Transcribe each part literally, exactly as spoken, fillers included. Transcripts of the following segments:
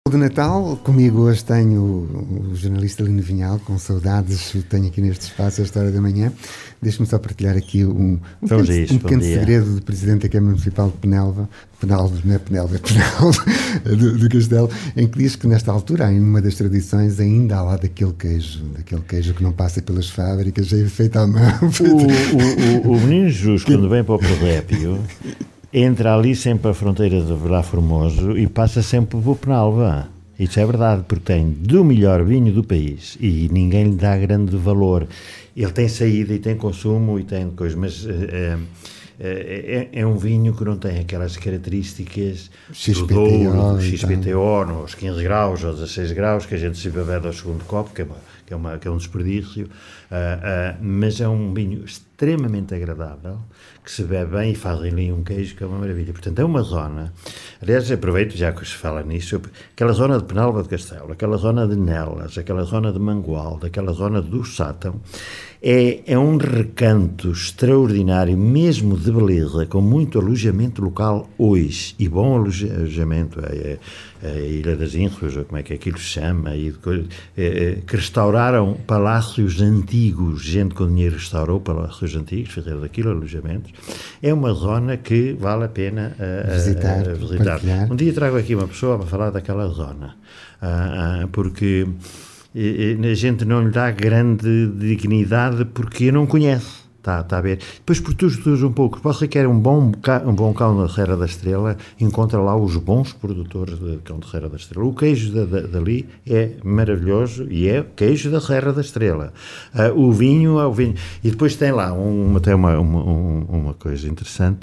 De Natal, comigo hoje tenho o jornalista Lino Vinhal, com saudades, tenho aqui neste espaço a História da Manhã. Deixe-me só partilhar aqui um, um pequeno, isso, um pequeno segredo do Presidente da Câmara Municipal de Penalva, Penalva, não é Penalva, é Penalva, do, do Castelo, em que diz que nesta altura, em uma das tradições, ainda há lá daquele queijo, daquele queijo que não passa pelas fábricas, já é feito à mão. O, o, o, o menino Jesus, que... quando vem para o presépio, entra ali sempre a fronteira de Vilar Formoso e passa sempre por Penalva. Isso é verdade, porque tem do melhor vinho do país e ninguém lhe dá grande valor. Ele tem saída e tem consumo e tem coisas, mas é, é, é um vinho que não tem aquelas características X P T O, do Douro, X P T O, nos quinze graus ou dezasseis graus, que a gente se bebe ao segundo copo, que é, uma, que é, uma, que é um desperdício, uh, uh, mas é um vinho extremamente agradável, que se bebe bem e faz ali um queijo que é uma maravilha. Portanto, é uma zona, aliás, aproveito já que se fala nisso, aquela zona de Penalva de Castelo, aquela zona de Nelas, aquela zona de Mangualde, aquela zona do Sátão, é, é um recanto extraordinário, mesmo de beleza, com muito alojamento local hoje, e bom alojamento, é, é, a Ilha das Índias, ou como é que aquilo se chama, e, é, que restauraram palácios antigos, gente com dinheiro restaurou palácios antigos, fizeram daquilo alojamentos. É uma zona que vale a pena a, visitar, a, a visitar. Um dia trago aqui uma pessoa para falar daquela zona, uh, uh, porque a gente não lhe dá grande dignidade porque não conhece. Está, está a ver. Depois, por tudo, tudo um pouco. Você quer um bom, um bom cão da Serra da Estrela, encontra lá os bons produtores de cão da Serra da Estrela. O queijo da, da, dali é maravilhoso e é queijo da Serra da Estrela. Uh, o vinho é o vinho. E depois tem lá um, até uma, uma, uma coisa interessante,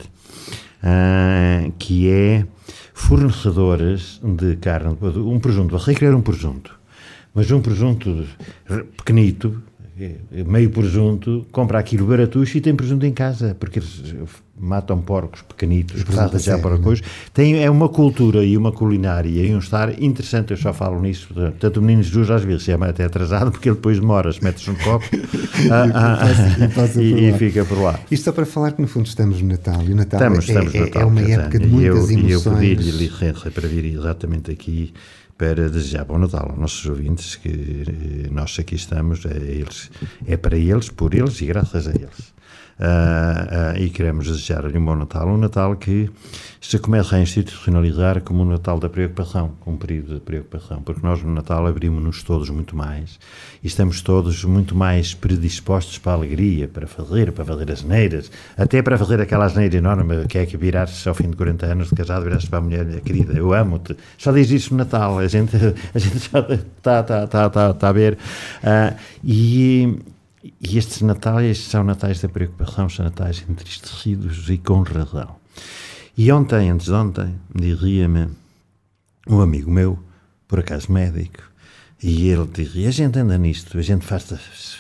uh, que é fornecedores de carne, um presunto. Você quer um presunto, mas um presunto pequenito, meio presunto, compra aquilo baratucho e tem presunto em casa, porque eles matam porcos pequenitos, que fazem já para coisa. Tem, é uma cultura e uma culinária e um estar interessante, eu só falo nisso, tanto o menino Jesus às vezes é até atrasado, porque ele depois demora, se mete-se no copo ah, ah, e, passa, e, e, e fica por lá. Isto só para falar que no fundo estamos no Natal, e o Natal estamos, é, estamos é, Natal, é uma época de muitas e eu, emoções. E eu pedi-lhe licença para vir exatamente aqui para desejar bom Natal aos nossos ouvintes, que nós aqui estamos, é, eles, é para eles, por eles e graças a eles. Uh, uh, e queremos desejar-lhe um bom Natal, um Natal que se começa a institucionalizar como um Natal da preocupação, como um período de preocupação, porque nós no Natal abrimos-nos todos muito mais e estamos todos muito mais predispostos para a alegria, para fazer, para fazer asneiras, até para fazer aquela asneira enorme que é que virar-se ao fim de quarenta anos de casado, virar-se para a mulher, querida, eu amo-te, só diz isso no Natal, a gente, a gente já está tá, tá, tá, tá a ver, uh, e E estes natais são natais da preocupação, são natais entristecidos e com razão. E ontem, antes de ontem, dizia-me um amigo meu, por acaso médico, e ele dizia, a gente anda nisto, a gente faz, uh,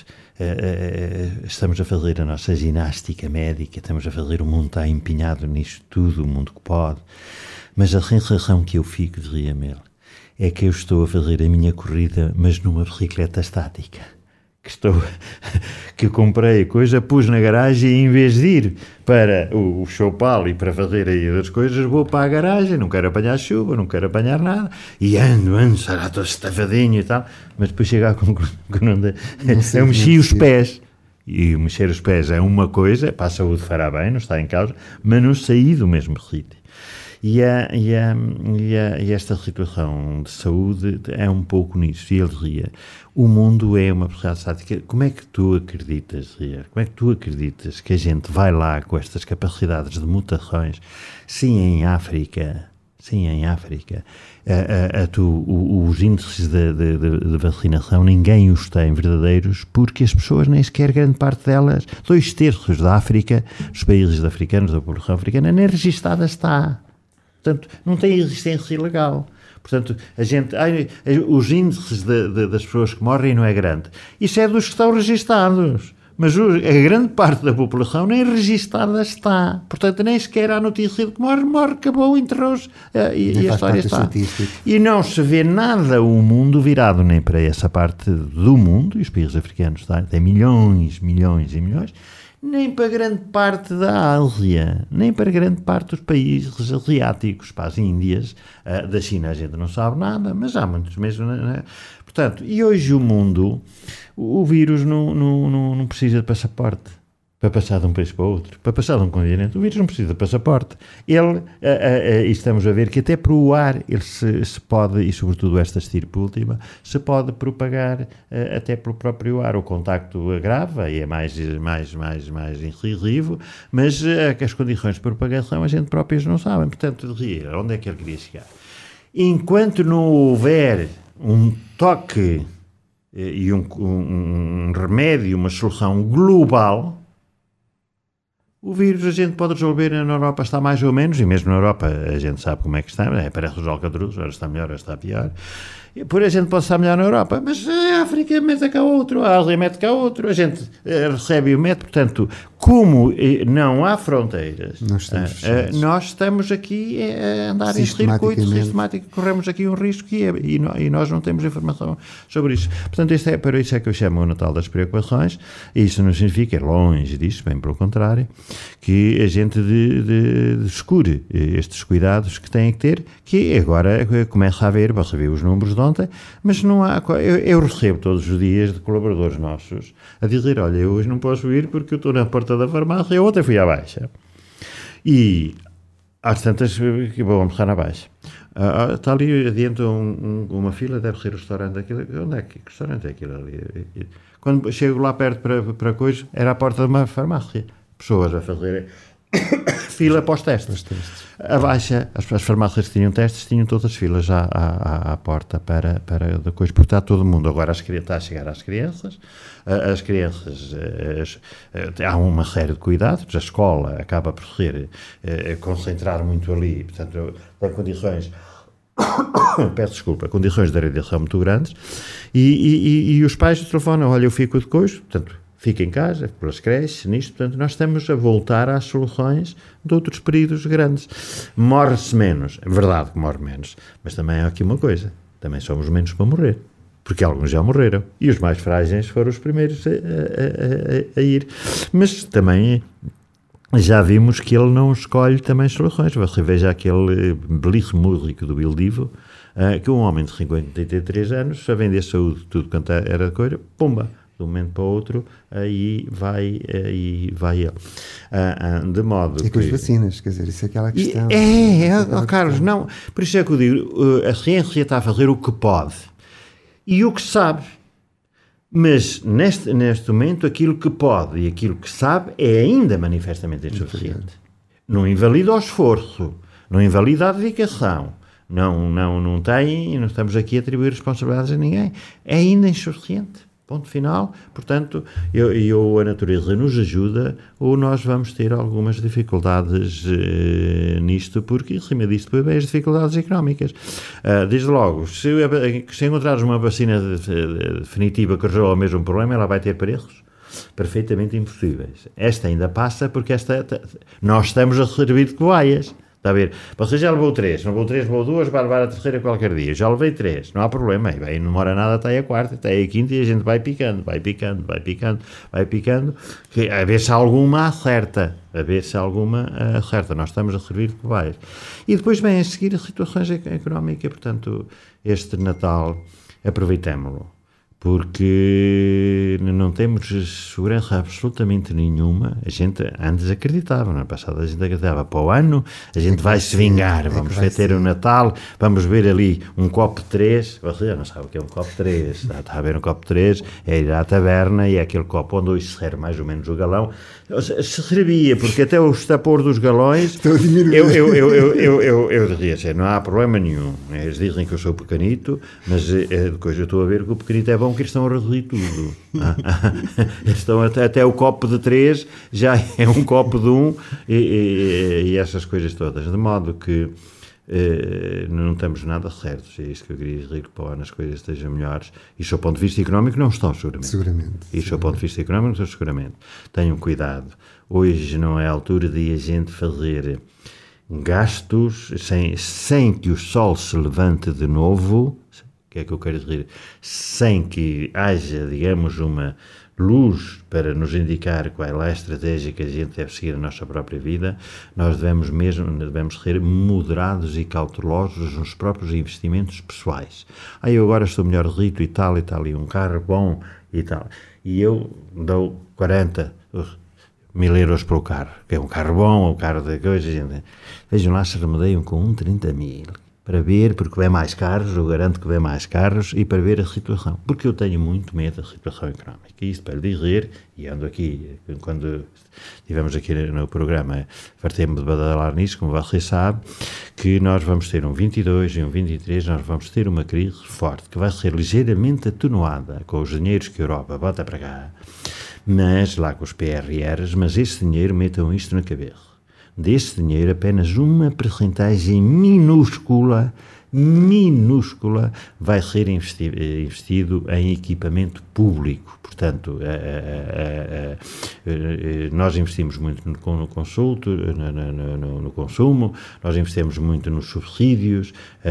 uh, estamos a fazer a nossa ginástica médica, estamos a fazer, o mundo está empenhado nisto tudo, o mundo que pode, mas a sensação que eu fico, dizia-me ele, é que eu estou a fazer a minha corrida, mas numa bicicleta estática. Que, estou, que comprei coisa, pus na garagem e em vez de ir para o, o Choupal e para fazer aí as coisas, vou para a garagem, não quero apanhar chuva, não quero apanhar nada, e ando, ando, será todo estafadinho e tal, mas depois chego à conclusão que não dei. Eu mexi os pés, e mexer os pés é uma coisa, para a saúde fará bem, não está em causa, mas não saí do mesmo sítio. E, a, e, a, e, a, e esta situação de saúde é um pouco nisso. E ele dizia, o mundo é uma sociedade estática. Como é que tu acreditas, Ria? Como é que tu acreditas que a gente vai lá com estas capacidades de mutações, sim em África, sim em África, a, a, a tu, os índices de, de, de vacinação, ninguém os tem verdadeiros, porque as pessoas, nem sequer grande parte delas, dois terços da África, dos países africanos, da população africana, nem registada está. Portanto, não tem existência legal. Portanto, a gente, ai, os índices de, de, das pessoas que morrem não é grande. Isso é dos que estão registados. Mas o, a grande parte da população nem registada está. Portanto, nem sequer há notícia de que morre, morre, acabou, enterrou-se uh, e, e a história está. E não se vê nada o mundo virado nem para essa parte do mundo, e os países africanos têm milhões, milhões e milhões, nem para grande parte da Ásia, nem para grande parte dos países asiáticos, para as Índias, uh, da China a gente não sabe nada, mas há muitos mesmo, né? Portanto, e hoje o mundo, o, o vírus não, não, não, não precisa de passaporte para passar de um país para o outro, para passar de um continente. O vírus não precisa de passaporte. Ele, a, a, a, e estamos a ver que até para o ar ele se, se pode, e sobretudo esta estirpe última, se pode propagar a, até pelo próprio ar. O contacto agrava e é mais, mais, mais, mais incisivo, mas a, as condições de propagação a gente próprios não sabem. Portanto, onde é que ele queria chegar? Enquanto não houver um toque e um, um, um remédio, uma solução global, o vírus a gente pode resolver na Europa, está mais ou menos, e mesmo na Europa a gente sabe como é que está, é, parece os alcatruzes, ora está melhor, ora está pior. E por a gente pode estar melhor na Europa, mas a África mete cá outro, a Ásia mete cá outro, a gente uh, recebe e mete, portanto, como uh, não há fronteiras, nós estamos, uh, uh, nós estamos aqui a andar em circuito sistemático, corremos aqui um risco e, é, e, no, e nós não temos informação sobre isso. Portanto, isto é, para isso é que eu chamo o Natal das preocupações, e isso não significa, é longe disso, bem pelo contrário, que a gente de, de, descure estes cuidados que tem que ter, que agora começa a haver, você vê os números de ontem, mas não há, eu, eu recebo todos os dias de colaboradores nossos a dizer, olha, eu hoje não posso ir porque eu estou na porta da farmácia, eu ontem fui à Baixa. E às tantas que vou almoçar na Baixa. Uh, está ali adiante um, um, uma fila, deve ser o restaurante aquilo. Onde é que, que restaurante é aquilo ali? Quando chego lá perto para, para coisa, era a porta de uma farmácia. Pessoas a fazer fila para os testes. A Baixa, as, as farmácias que tinham testes, tinham todas as filas já à, à, à porta para, para depois portar todo mundo. Agora as, está a chegar às crianças, as crianças, as, há uma série de cuidados, a escola acaba por ser, é, concentrar muito ali, portanto, tem condições, peço desculpa, condições de radiação muito grandes, e, e, e, e os pais telefonam, olha, eu fico de coisa, portanto, fica em casa, pelas creches, nisto, portanto, nós estamos a voltar às soluções de outros períodos grandes. Morre-se menos, é verdade que morre menos, mas também há aqui uma coisa, também somos menos para morrer, porque alguns já morreram, e os mais frágeis foram os primeiros a, a, a, a ir. Mas também já vimos que ele não escolhe também soluções. Você veja aquele belíssimo músico do Bill Divo, uh, que um homem de cinquenta e três anos, a vender saúde, tudo quanto era coisa, pumba, de um momento para o outro, aí vai, aí vai ele. Ah, ah, de modo e com que... as vacinas, quer dizer, isso é aquela questão. E, é, é, oh, Carlos, não, por isso é que eu digo, a ciência está a fazer o que pode e o que sabe, mas neste, neste momento aquilo que pode e aquilo que sabe é ainda manifestamente insuficiente. Não invalida o esforço, não invalida a dedicação, não, não, não tem, não estamos aqui a atribuir responsabilidades a ninguém, é ainda insuficiente. Ponto final. Portanto, eu, eu, a natureza nos ajuda ou nós vamos ter algumas dificuldades uh, nisto, porque em cima disto vem as dificuldades económicas. Uh, desde logo, se, se encontrares uma vacina de, de, definitiva que resolva o mesmo problema, ela vai ter preços perfeitamente impossíveis. Esta ainda passa porque esta, nós estamos a servir de cobaias. Está a ver? Você já levou três, não levou três, levou duas, vai levar a terceira qualquer dia. Já levei três, não há problema. Aí não demora nada, está aí a quarta, está aí a quinta e a gente vai picando, vai picando, vai picando, vai picando, que, a ver se alguma acerta, a ver se alguma acerta. Nós estamos a servir de cobaias. E depois vem a seguir as situações económicas, portanto, este Natal, aproveitemo-lo. Porque não temos segurança absolutamente nenhuma. A gente antes acreditava, no ano passado a gente acreditava, para o ano a gente é vai se vingar, é vamos ver ter o um Natal, vamos ver ali um copo três, você já não sabe o que é um copo três, está, está a ver um copo três, é ir à taberna e é aquele copo onde hoje se serve mais ou menos o galão, se servia, porque até o estapor dos galões, eu, eu, eu, eu, eu, eu, eu dizia assim, não há problema nenhum, eles dizem que eu sou pequenito, mas depois eu estou a ver que o pequenito é bom, que eles estão a reduzir tudo. Eles estão até, até o copo de três já é um copo de um e, e, e essas coisas todas. De modo que eh, não estamos nada certos. É isto que eu queria dizer, que para o ano as coisas estejam melhores. E do ponto de vista económico não estão, seguramente. Seguramente. E do ponto de vista económico não estão, seguramente. Tenham cuidado. Hoje não é a altura de a gente fazer gastos sem, sem que o sol se levante de novo. Que é que eu quero dizer, sem que haja, digamos, uma, luz para nos indicar qual é a estratégia que a gente deve seguir na nossa própria vida, nós devemos mesmo devemos ser moderados e cautelosos nos próprios investimentos pessoais. Ah, eu agora estou melhor rico e tal e tal, e um carro bom e tal, e eu dou quarenta mil euros para o carro, que é um carro bom, um carro de coisa, gente. Vejam lá se remedeiam com um trinta mil, para ver, porque vem mais carros, eu garanto que vem mais carros, e para ver a situação, porque eu tenho muito medo da situação económica, e isto para lhe dizer, e ando aqui, quando estivemos aqui no programa, fartei-me de badalar nisso, como você sabe, que nós vamos ter um vinte e dois e um vinte e três, nós vamos ter uma crise forte, que vai ser ligeiramente atenuada com os dinheiros que a Europa bota para cá, mas lá com os P R Rs, mas esse dinheiro, metam isto na cabeça. Desse dinheiro, apenas uma percentagem minúscula, minúscula, vai ser investi- investido em equipamento público. Portanto, a, a, a, a, nós investimos muito no, no consulto, no, no, no consumo, nós investimos muito nos subsídios,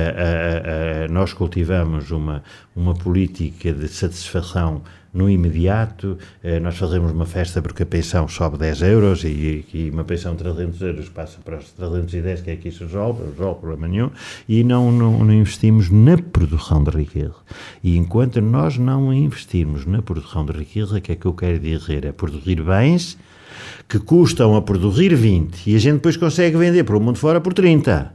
a, a, a, nós cultivamos uma, uma política de satisfação no imediato, eh, nós fazemos uma festa porque a pensão sobe dez euros e, e uma pensão de trezentos euros passa para os trezentos e dez, que é aqui se resolve, não resolve problema nenhum, e não, não, não investimos na produção de riqueza. E enquanto nós não investirmos na produção de riqueza, o que é que eu quero dizer? É produzir bens que custam a produzir vinte e a gente depois consegue vender para o mundo fora por trinta.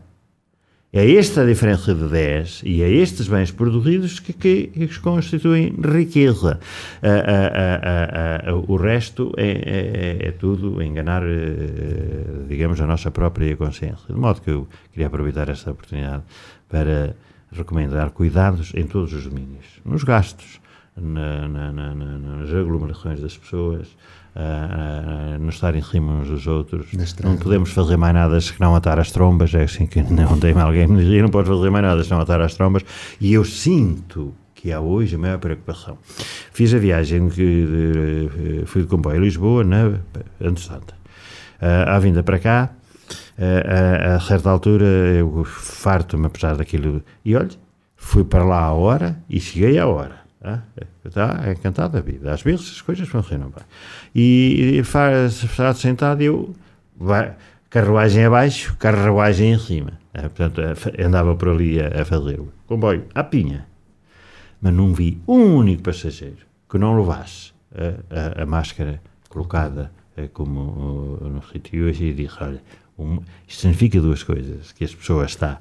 É esta a diferença de dez e é estes bens produzidos que, que, que constituem riqueza. Ah, ah, ah, ah, o resto é, é, é tudo enganar, digamos, a nossa própria consciência. De modo que eu queria aproveitar esta oportunidade para recomendar cuidados em todos os domínios. Nos gastos, na, na, na, nas aglomerações das pessoas, Uh, uh, não estar em cima uns dos outros, não podemos fazer mais nada se não atar as trombas, é assim que não tem alguém me dizia, não podes fazer mais nada se não atar as trombas, e eu sinto que há hoje a maior preocupação. Fiz a viagem, que uh, fui de comboio a Lisboa, na Antes Santa, uh, à vinda para cá, uh, a, a certa altura eu farto-me apesar daquilo, e olha, fui para lá à hora e cheguei à hora. Ah, está encantado da vida. Às vezes as coisas funcionam bem. E, e faz, faz sentado, eu vai, carruagem abaixo, carruagem em cima. Ah, portanto, andava por ali a, a fazer o comboio à pinha. Mas não vi um único passageiro que não levasse a, a, a máscara colocada a, como uh, no sítio hoje, e disse, olha, um, isto significa duas coisas, que as pessoas estão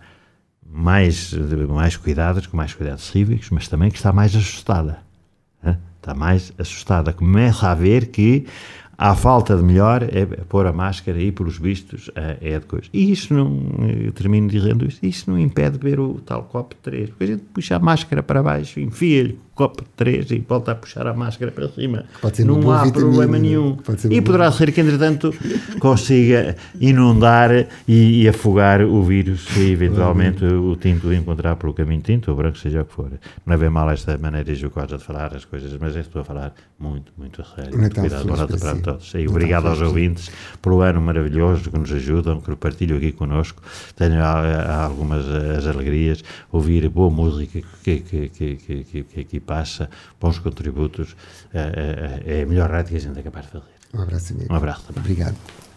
mais, mais cuidadas, com mais cuidados cívicos, mas também que está mais assustada. Hein? Está mais assustada. Começa a ver que há falta de melhor é pôr a máscara e, pelos vistos, é de coisa. E isso não, eu termino dizendo isso, isso não impede de ver o tal copo de três. Porque a gente puxa a máscara para baixo, enfia-lhe o copo de três e volta a puxar a máscara para cima. Não há problema nenhum. E poderá ser que, entretanto, consiga inundar e, e afogar o vírus se eventualmente o tinto encontrar pelo caminho tinto, ou branco, seja o que for. Não é bem mal esta maneira jocosa de falar as coisas, mas eu estou a falar muito, muito a sério. Muito cuidado, boa nota para todos. E obrigado aos ouvintes pelo ano maravilhoso que nos ajudam, que partilham aqui connosco. Tenho algumas as alegrias, ouvir boa música que, que, que, que, que aqui passa, bons contributos, é, é, é a melhor rádio que a gente é capaz de fazer. Um abraço, amigo. Um abraço também. Obrigado.